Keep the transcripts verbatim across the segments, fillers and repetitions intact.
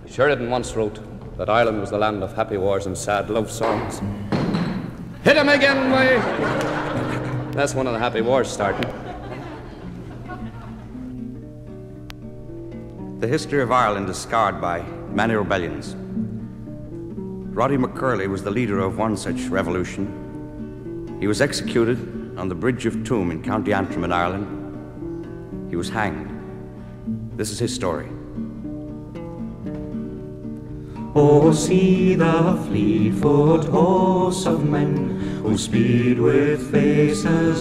Sheridan once wrote that Ireland was the land of happy wars and sad love songs. Hit him again, way! That's one of the happy wars starting. The history of Ireland is scarred by many rebellions. Roddy McCurley was the leader of one such revolution. He was executed on the Bridge of Tuam in County Antrim in Ireland. He was hanged. This is his story. Oh, see the fleet-foot hosts of men who speed with faces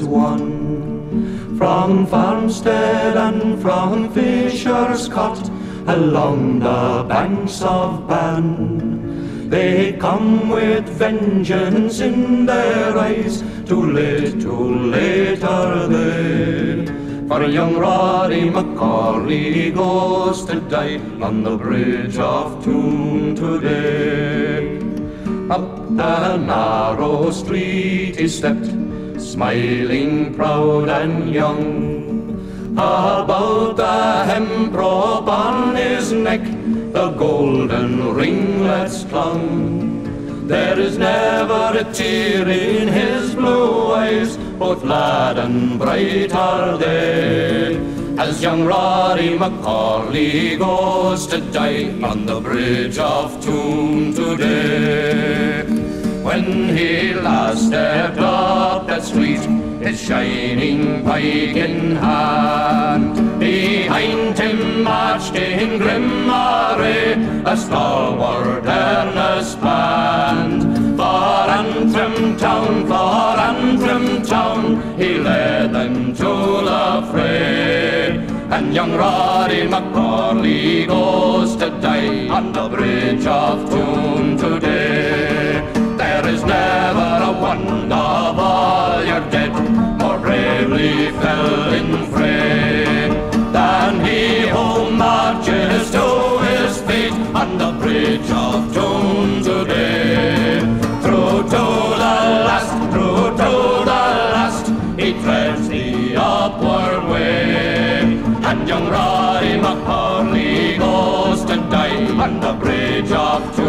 one, from Farmstead and from Fisher's Cot along the banks of Bann. They come with vengeance in their eyes, too late, too late are they. For young Roddy McCorley goes to die on the Bridge of Tuam today. Up the narrow street he stepped, smiling, proud and young. About the hemp-rope on his neck the golden ringlets clung. There is never a tear in his blue eyes, both glad and bright are they, as young Roddy McCorley goes to die on the Bridge of Tuam today. When he last stepped up that street, his shining pike in hand, behind him marched in grim array a stalwart earnest band. For Antrim town, for Antrim town, he led them to the fray. And young Roddy McCorley goes to die on the Bridge of Tuam today. There is never a one of all your dead more bravely fell in fray than he who marches to his fate on the Bridge of Tuam today. Through to the last, through to the last, he treads the upward way. And young Roddy McCorley goes to die on the Bridge of Tuam.